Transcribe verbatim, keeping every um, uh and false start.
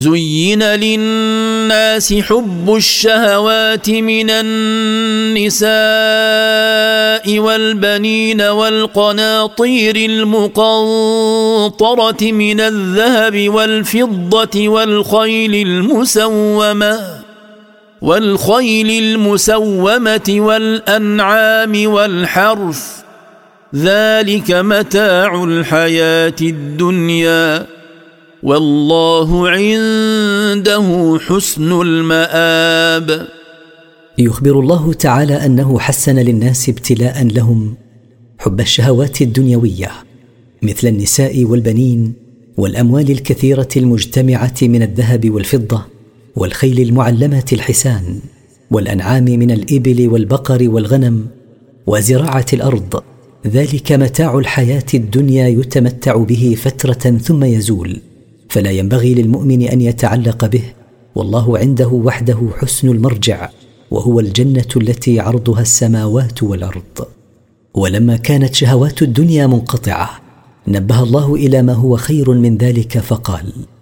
زين للناس حب الشهوات من النساء والبنين والقناطير المقنطرة من الذهب والفضة والخيل المسومة والخيل المسومة والأنعام والحرث ذلك متاع الحياة الدنيا والله عنده حسن المآب. يخبر الله تعالى أنه حسن للناس ابتلاء لهم حب الشهوات الدنيوية مثل النساء والبنين والأموال الكثيرة المجتمعة من الذهب والفضة والخيل المعلمة الحسان والأنعام من الإبل والبقر والغنم وزراعة الأرض. ذلك متاع الحياة الدنيا يتمتع به فترة ثم يزول، فلا ينبغي للمؤمن أن يتعلق به، والله عنده وحده حسن المرجع، وهو الجنة التي عرضها السماوات والأرض. ولما كانت شهوات الدنيا منقطعة نبه الله إلى ما هو خير من ذلك فقال: